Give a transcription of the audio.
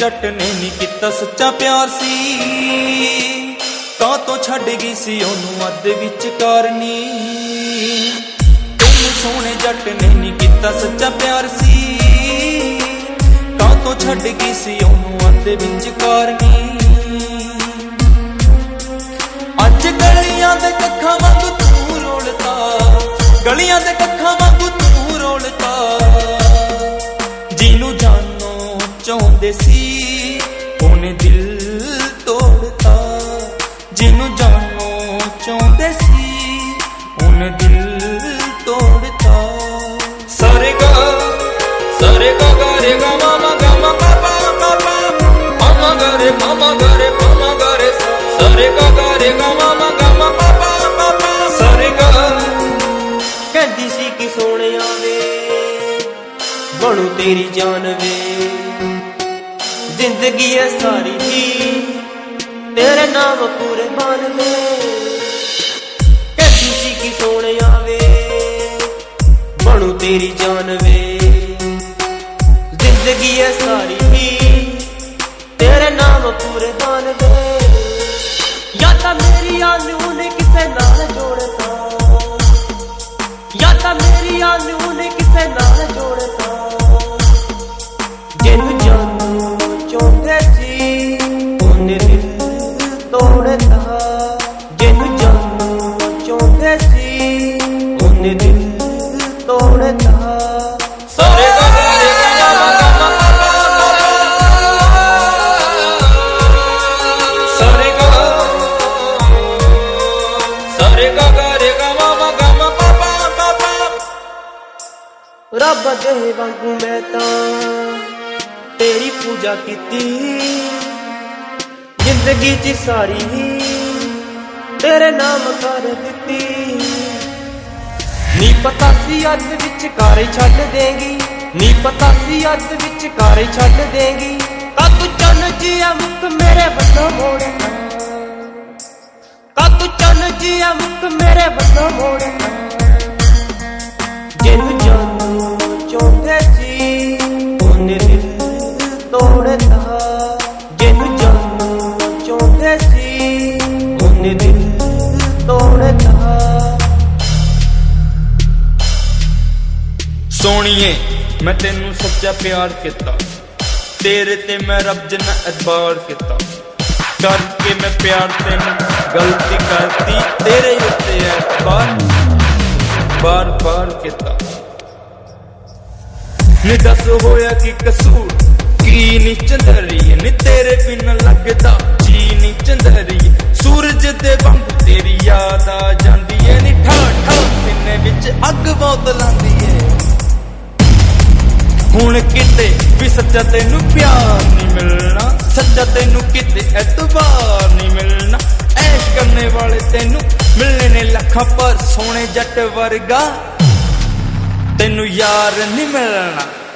जट ने नी किता सच्चा प्यार सी तो छड़ गई सी ओनू अध विचकार नी। तुम सोने जट ने नी किता सच्चा प्यार सी तो छड़ गई सी ओनू अध विचकार नी। अज गलियां दे कक्खां वांगू तू रोलता, गलियां दे कक्खां वांगू तू रोलता। जिनू जानो चाहुंदे सी ओने दिल तोड़ता, जिनू जानो चाहुंदे सी ओने दिल तोड़ता। सारे गा रे गा मामा पापा पापा मामा गा रे मामा गा रे सारे गा रे गा मामा पापा पापा सारे गा। कहंदी सी कि सोने वे बनू तेरी जान वे, जिंदगी है सारी ही तेरे नाम कुर्बान वे। कहती सी कि सोने वे बनू तेरी जान वे, जिंदगी है सारी ही तेरे नाम कुर्बान वे। या तां मेरी आलू ने किसे नाल जोड़ता, या तां मेरी आलू ने किसे नाल जोड़ता। जिन्नू जानू चाहुंदे सी ओने दिल तोड़ता, जिन्नू जानू चाहुंदे सी ओने दिल तोड़ता। सारे रब दे वांगू मैं तां तेरी पूजा कीती, जिंदगी च सारी तेरे नाम कर दित्ती। नी पता सी अद विचकार छड्ड देंगी, नी पता सी अद विचकार छड्ड देंगी। तू चन जिया मुख मेरे बंदों मोड़ना, तू चन जिया मुख मेरे बंदों मोड़ना। जिन्नू जानू चाहुंदे सी ओने दिल तोड़ता, जिन्नू जानू चाहुंदे सी ओने दिल तोड़ता। सोनिए मैं तेनू सच्चा प्यार किता, तेरे ते मैं रब जना एतबार किता। करके मैं प्यार तेनू गलती करती, तेरे उत्ते एतबार बार बार किता। नी दस होया कि कसूर की नी चंदरिए, नी तेरे बिन लगदा जी नी चंदरिए। सूरज दे वांग तेरी याद आ जांदी है, नी ठा ठा सीने विच अग बहुत लांदी है। हुण किते भी सच्चा तेनू प्यार नहीं मिलना, सच्चा तेनू किते एतबार नहीं मिलना। ऐश करने वाले तेनू मिलने ने लखां, पर सोने जट वर्गा तेनू यार नहीं मिलना।